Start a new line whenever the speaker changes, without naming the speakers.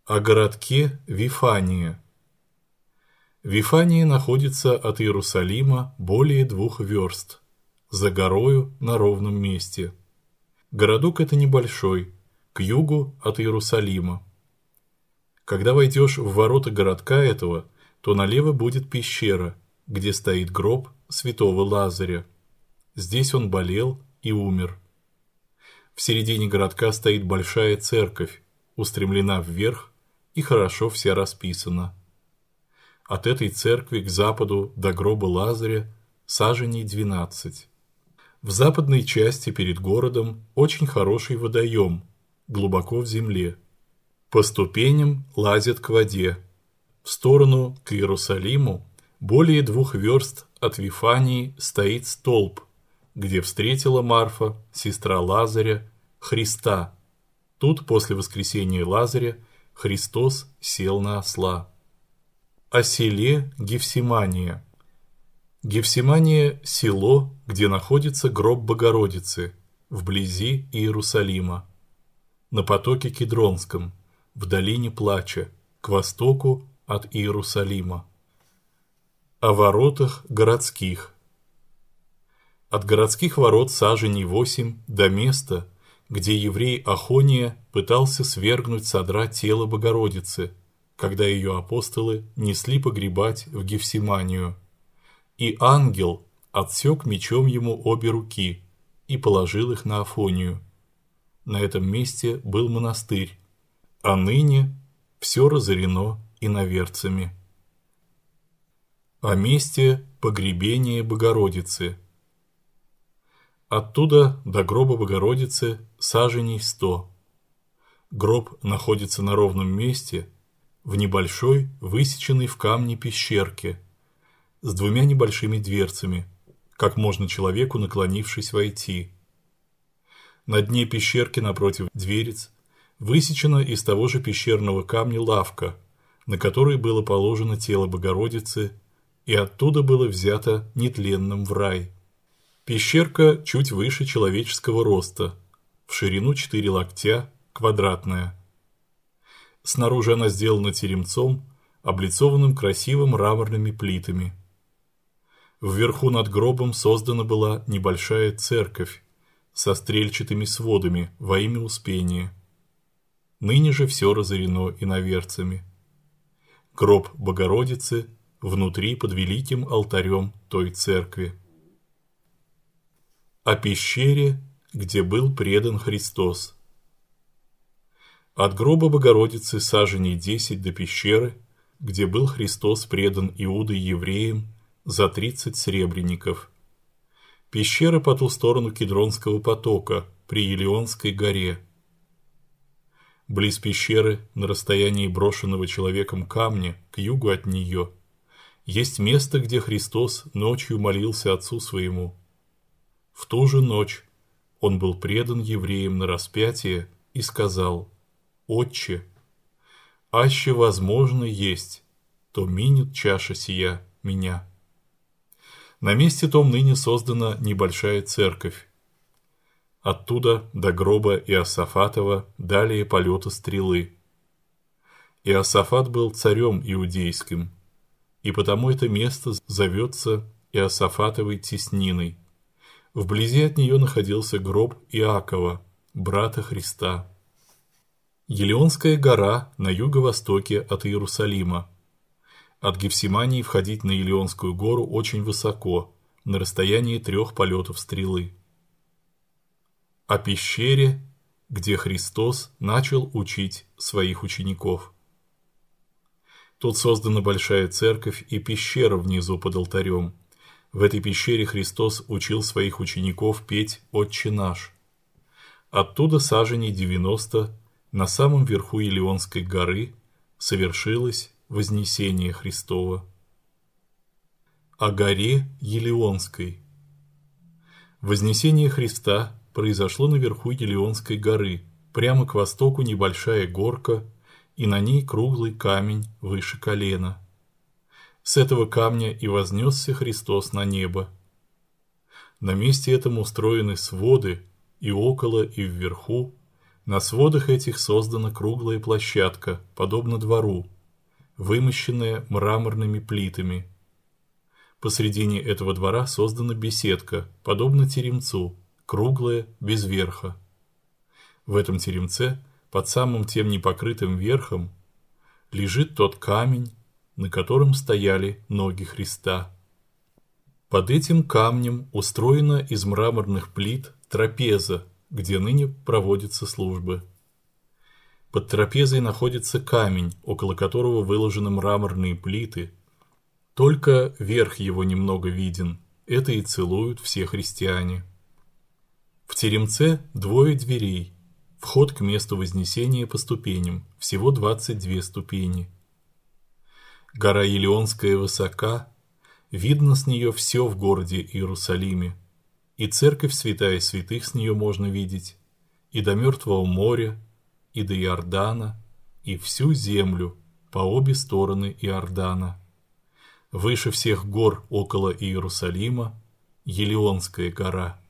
О городке Вифания. Вифания находится от Иерусалима более 2 верст, за горою на ровном месте. Городок это небольшой, к югу от Иерусалима. Когда войдешь в ворота городка этого, то налево будет пещера, где стоит гроб святого Лазаря. Здесь он болел и умер. В середине городка стоит большая церковь, устремлена вверх и хорошо вся расписана. От этой церкви к западу до гроба Лазаря саженей 12. В западной части перед городом очень хороший водоем, глубоко в земле. По ступеням лазят к воде. В сторону к Иерусалиму более 2 верст от Вифании стоит столб, где встретила Марфа, сестра Лазаря, Христа. Тут после воскресения Лазаря Христос сел на осла. О селе Гефсимания. Гефсимания – село, где находится гроб Богородицы, вблизи Иерусалима. На потоке Кедронском, в долине Плача, к востоку от Иерусалима. О воротах городских. От городских ворот саженей 8 до места, где еврей Ахония пытался свергнуть с одра тело Богородицы, когда ее апостолы несли погребать в Гефсиманию. И ангел отсек мечом ему обе руки и положил их на Афонию. На этом месте был монастырь, а ныне все разорено иноверцами. О месте погребения Богородицы. Оттуда до гроба Богородицы саженей 100. Гроб находится на ровном месте, в небольшой, высеченной в камне пещерке, с 2 небольшими дверцами, как можно человеку, наклонившись, войти. На дне пещерки напротив дверец высечена из того же пещерного камня лавка, на которой было положено тело Богородицы, и оттуда было взято нетленным в рай. Пещерка чуть выше человеческого роста, в ширину 4 локтя, квадратная. Снаружи она сделана теремцом, облицованным красивым мраморными плитами. Вверху над гробом создана была небольшая церковь со стрельчатыми сводами во имя Успения. Ныне же все разорено иноверцами. Гроб Богородицы внутри под великим алтарем той церкви. О пещере, где был предан Христос. От гроба Богородицы саженей 10 до пещеры, где был Христос предан Иудой евреем за 30 сребреников. Пещера по ту сторону Кедронского потока, при Елеонской горе. Близ пещеры, на расстоянии брошенного человеком камня, к югу от нее, есть место, где Христос ночью молился Отцу Своему. В ту же ночь он был предан евреям на распятие и сказал: «Отче, аще возможно есть, то минет чаша сия меня». На месте том ныне создана небольшая церковь. Оттуда до гроба Иосафатова далее полета стрелы. Иосафат был царем иудейским, и потому это место зовется Иосафатовой тесниной. Вблизи от нее находился гроб Иакова, брата Христа. Елеонская гора на юго-востоке от Иерусалима. От Гефсимании входить на Елеонскую гору очень высоко, на расстоянии 3 полетов стрелы. О пещере, где Христос начал учить своих учеников. Тут создана большая церковь и пещера внизу под алтарем. В этой пещере Христос учил своих учеников петь «Отче наш». Оттуда саженей 90 на самом верху Елеонской горы совершилось вознесение Христово. О горе Елеонской. Вознесение Христа произошло наверху Елеонской горы, прямо к востоку небольшая горка, и на ней круглый камень выше колена. С этого камня и вознесся Христос на небо. На месте этом устроены своды и около, и вверху, На сводах этих создана круглая площадка, подобно двору, вымощенная мраморными плитами. Посредине этого двора создана беседка, подобно теремцу, круглая, без верха. В этом теремце, под самым тем непокрытым верхом, лежит тот камень, на котором стояли ноги Христа. Под этим камнем устроена из мраморных плит трапеза, где ныне проводятся службы. Под трапезой находится камень, около которого выложены мраморные плиты. Только верх его немного виден, это и целуют все христиане. В теремце 2 дверей, вход к месту Вознесения по ступеням, всего 22 ступени. Гора Елеонская высока, видно с нее все в городе Иерусалиме, и церковь святая святых с нее можно видеть, и до Мертвого моря, и до Иордана, и всю землю по обе стороны Иордана. Выше всех гор около Иерусалима Елеонская гора.